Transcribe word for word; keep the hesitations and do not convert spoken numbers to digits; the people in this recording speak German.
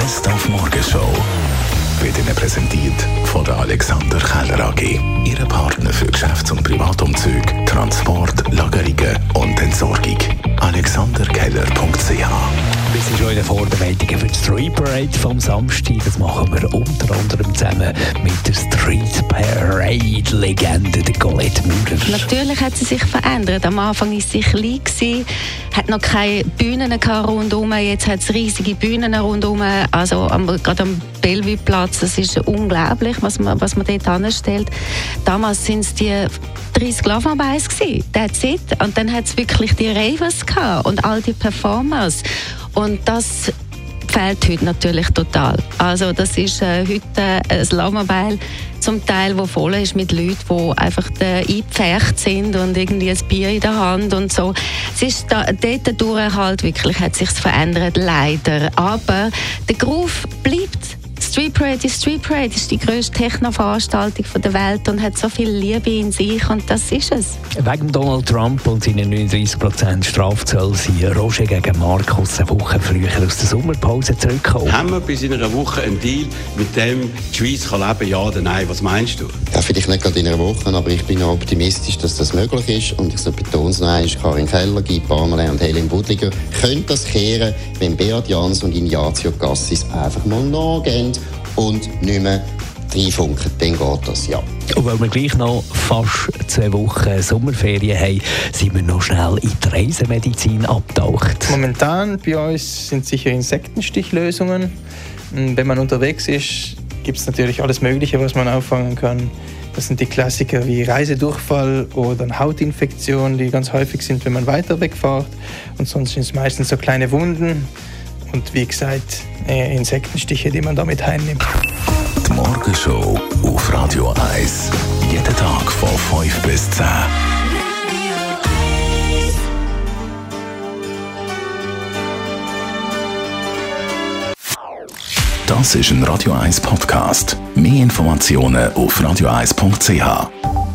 Best auf Morgenshow wird Ihnen präsentiert von der Alexander Keller A G. Ihre Partner für Geschäfts- und Privatumzüge, Transport, Lagerungen und Entsorgung. alexander keller punkt c h. Wir sind schon in den Vorbereitungen für die Street Parade vom Samstag. Das machen wir unter anderem zusammen mit der Street Parade-Legende, der Colette Maurer. Natürlich hat sie sich verändert. Am Anfang war sie klein, hat noch keine Bühnen rundherum. Jetzt hat es riesige Bühnen rundherum. Also am, gerade am Bellevue-Platz, das ist unglaublich, was man, was man dort anstellt. Damals waren es die dreißig Love Mobiles gewesen. That's it. Und dann hat es wirklich die Ravers gehabt und all die Performers. Und das fehlt heute natürlich total. Also das ist äh, heute ein Love Mobile zum Teil, wo voll ist mit Leuten, die einfach äh, eingepfercht sind und irgendwie ein Bier in der Hand und so. Es ist da, dort durch halt wirklich hat sich verändert, leider. Aber der Groove bleibt. Street Parade ist Street Parade, ist die grösste Techno-Veranstaltung der Welt und hat so viel Liebe in sich und das ist es. Wegen Donald Trump und seinen neununddreißig Prozent Strafzölle sind Roger gegen Markus eine Woche früher aus der Sommerpause zurückgekommen. Haben wir bis in einer Woche einen Deal, mit dem die Schweiz kann leben, ja oder nein? Was meinst du? Ja, vielleicht nicht gerade in einer Woche, aber ich bin optimistisch, dass das möglich ist. Und ich betone es noch einmal, Karin Keller, Guy Parmelin und Helen Budliger können das kehren, wenn Beat Jans und Ignazio Cassis einfach mal nachgehen und nicht mehr reinfunken, dann geht das, ja. Und weil wir gleich noch fast zwei Wochen Sommerferien haben, sind wir noch schnell in die Reisemedizin abgetaucht. Momentan bei uns sind sicher Insektenstichlösungen. Wenn man unterwegs ist, gibt es natürlich alles Mögliche, was man auffangen kann. Das sind die Klassiker wie Reisedurchfall oder eine Hautinfektion, die ganz häufig sind, wenn man weiter wegfährt. Und sonst sind es meistens so kleine Wunden. Und wie gesagt, äh, Insektenstiche, die man damit heimnimmt. Die Morgenshow auf Radio eins. Jeden Tag von fünf bis zehn. Das ist ein Radio eins Podcast. Mehr Informationen auf radio eins punkt c h.